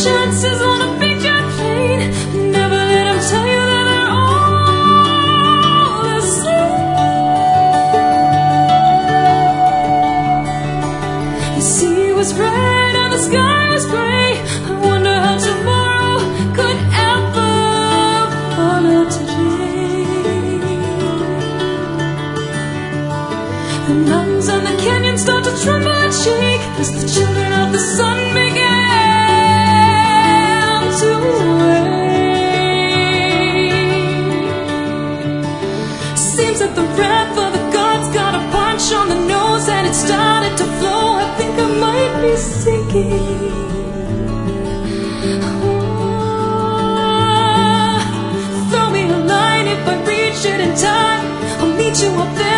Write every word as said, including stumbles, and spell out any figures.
chances on a big jet plane. Never let them tell you that they're all the same. The sea was red and the sky was gray. I wonder how tomorrow could ever follow today. The mountains and the canyons start to tremble and shake as the children of the sun began to wake. Seems that the wrath of the gods got a punch on the nose and it started to flow. I think I might be sinking. Oh, throw me a line if I reach it in time. I'll meet you up there.